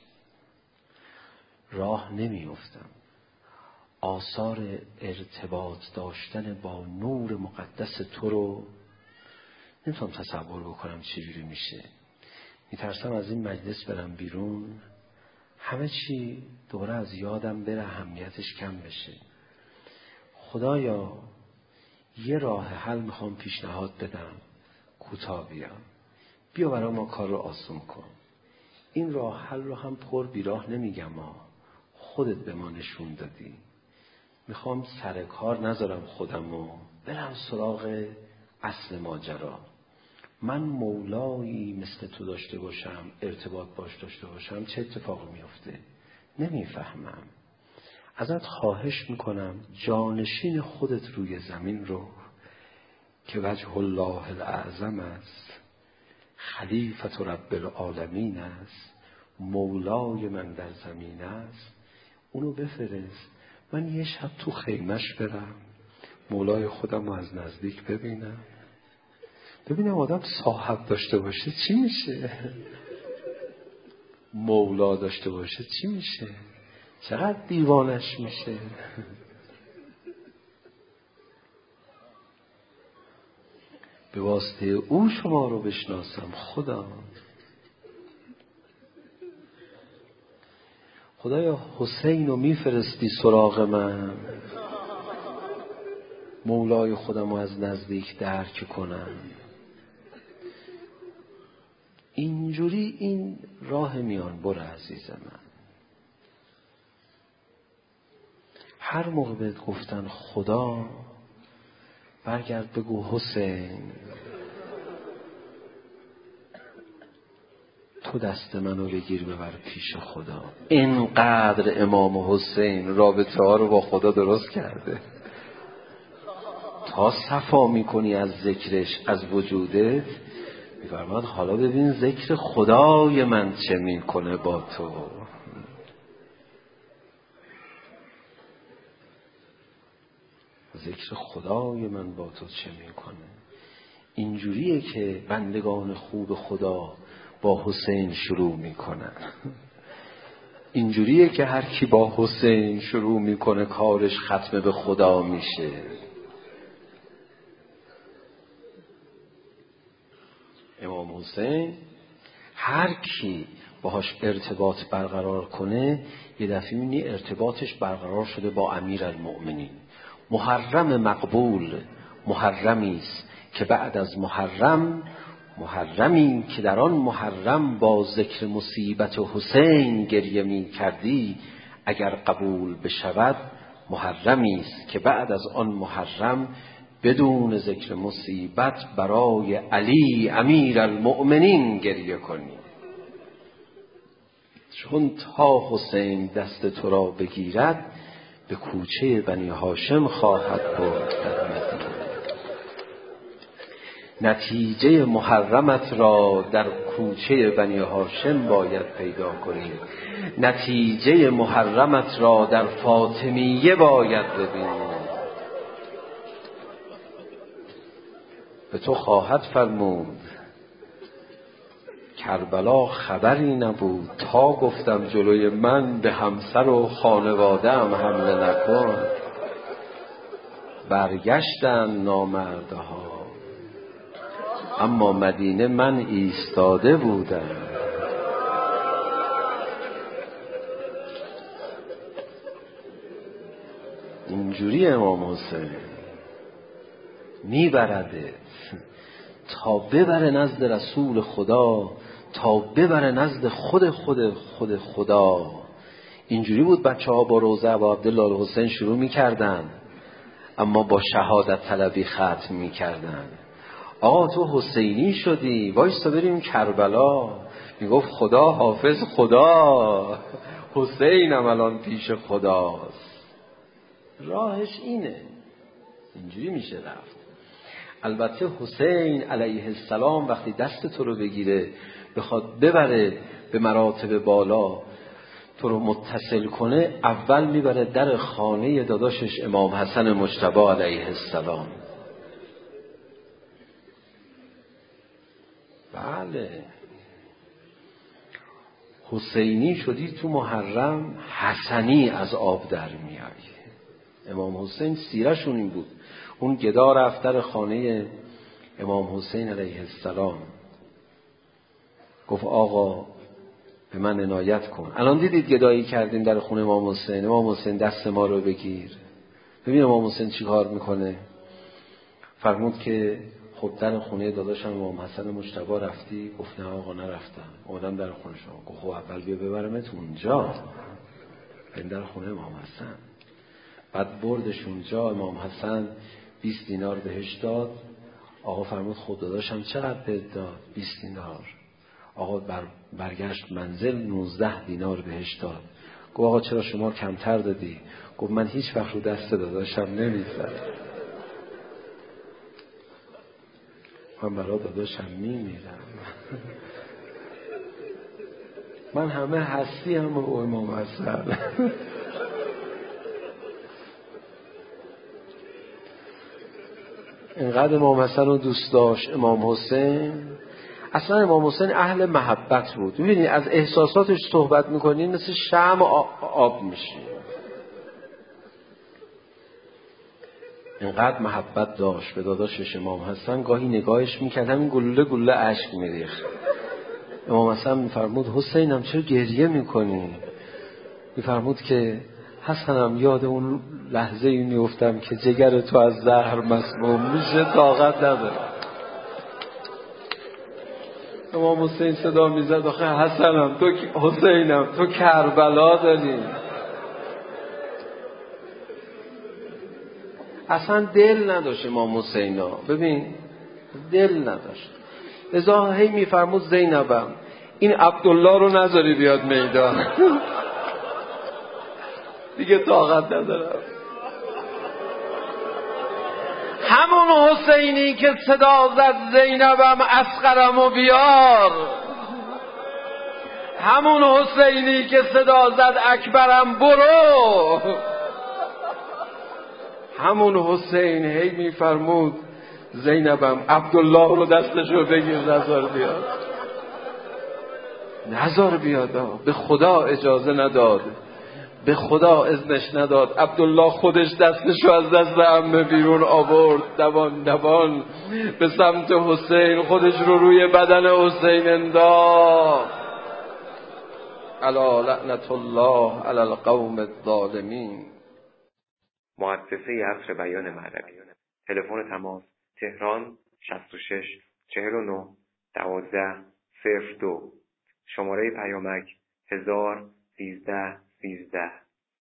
راه نمی افتم. آثار ارتباط داشتن با نور مقدس تو رو نمیتونم تصور بکنم چجوری میشه. میترسم از این مجلس برم بیرون، همه چی دوباره از یادم بره، اهمیتش کم بشه. خدایا یه راه حل میخوام پیشنهاد بدم، کوتاه بیام، بیا برای ما کار رو آسون کن. این راه حل رو هم پر بیراه نمیگم، ما خودت به ما نشون دادی. میخوام سر کار نذارم خودمو، برم سراغ اصل ماجرا. من مولایی مثل تو داشته باشم، ارتباط باش داشته باشم، چه اتفاقی میفته نمیفهمم. ازت خواهش میکنم جانشین خودت روی زمین رو که وجه الله الاعظم است، خلیفت رب العالمین است، مولای من در زمین است، اونو بفرست. من یه شب تو خیمش برم، مولای خودم رو از نزدیک ببینم، ببینم آدم صاحب داشته باشه چی میشه، مولا داشته باشه چی میشه، چقدر دیوانش میشه. به واسطه او شما رو بشناسم. خدا خدایا حسین رو میفرستی سراغ من، مولای خودم رو از نزدیک درک کنم. اینجوری این راه میان بر عزیز من. هر موقع بهت گفتن خدا، برگرد بگو حسین، تو دست منو بگیر ببر پیش خدا. اینقدر امام حسین رابطه ها رو با خدا درست کرده، تا صفا میکنی از ذکرش، از وجودت، میفرماد حالا ببین ذکر خدای من چه میکنه با تو. ذکر خدای من با تو چه میکنه. اینجوریه که بندگان خوب خدا با حسین شروع میکنن. اینجوریه که هر کی با حسین شروع میکنه کارش ختم به خدا میشه. امام حسین هر کی باهاش ارتباط برقرار کنه، یه دفعه می‌بینی ارتباطش برقرار شده با امیرالمؤمنین. محرم مقبول محرمی است که بعد از محرم، محرمی که در آن محرم با ذکر مصیبت حسین گریه می کردی، اگر قبول بشود محرمی است که بعد از آن محرم بدون ذکر مصیبت برای علی امیرالمؤمنین گریه کنی. چون تا حسین دست تو را بگیرد، به کوچه بنی هاشم خواهد برد در مدینه. نتیجه محرمت را در کوچه بنی هاشم باید پیدا کنی. نتیجه محرمت را در فاطمیه باید ببینی. به تو خواهد فرمود کربلا خبری نبود تا گفتم جلوی من به همسر و خانواده‌ام حمله نکن. برگشتن نامردها اما مدینه من ایستاده بودم. اینجوری امام حسین میبرده تا ببره نزد رسول خدا، تا ببره نزد خود خود خود خدا. اینجوری بود بچه ها با روزه ابا عبدالله الحسین شروع میکردن، اما با شهادت طلبی ختم میکردن. آقا تو حسینی شدی، وایستا بریم کربلا. میگفت خدا حافظ خدا، حسینم الان پیش خداست. راهش اینه، اینجوری میشه رفت. البته حسین علیه السلام وقتی دست تو رو بگیره بخواد ببره به مراتب بالا، تو رو متصل کنه، اول میبره در خانه داداشش امام حسن مجتبی علیه السلام. بله حسینی شدی تو محرم، حسنی از آب در میای. امام حسین سیرشون این بود. اون گدا رفت در خانه امام حسین علیه السلام، گفت آقا به من عنایت کن. الان دیدید گدایی کردیم در خونه امام حسین، امام حسین دست ما رو بگیر. ببین امام حسین چی کار میکنه. فرمود که خب در خونه داداشم امام حسن مجتبی رفتی؟ گفت نه آقا نرفتم، اومدم در خونه شما. گفت خب اول بیا ببرمت اونجا، این در خونه امام حسن. بعد بردش اونجا، امام حسن بیست دینار بهش داد. آقا فرمود خب داداشم چقدر بهت داد؟ بیست دینار. آقا بر برگشت منزل، نوزده دینار بهش داد. گفت آقا چرا شما کمتر دادی؟ گفت من هیچ وقت رو دست داداشم نمیزدم، من برای داداشم میمیرم. من همه هستی هم با امام حسن. اینقدر امام حسن رو دوست داشت امام حسین. اصلا امام حسین اهل محبت بود. ببینید از احساساتش صحبت میکنین مثل شمع آب میشی. اینقدر محبت داشت به داداشش امام حسن، گاهی نگاهش میکرد همین گلوله گلوله اشک میریخت. امام حسن میفرمود حسینم چرا گریه میکنی؟ میفرمود که حسنم یاد اون لحظه ای میفتم که جگر تو از زهر مسموم میشه، طاقت ندارم. امام حسین صدا میزد آخه حسنم تو حسینم تو کربلا داری. اصلا دل نداشت امام حسینا. ببین دل نداشت. لذا هی میفرمود زینبم این عبدالله رو نذاری بیاد میدان. دیگه طاقت ندارم. همون حسینی که صدا زد زینبم اصغرم و بیار، همون حسینی که صدا زد اکبرم برو، همون حسین هی میفرمود زینبم عبدالله رو دستشو بگیر نزار بیاد، نزار بیاد. به خدا اجازه نداد، به خدا اذنش نداد. عبدالله خودش دستشو از دست عمه بیرون آورد، دوان دوان به سمت حسین خودش رو روی بدن حسین انداخت. الا لعنت الله علی القوم الظالمین. مؤسسه عصر بیان معنوی. تلفن تماس تهران شصت و شش چهل و نه دوازده صفر دو. شماره پیامک هزار سیزده سیزده.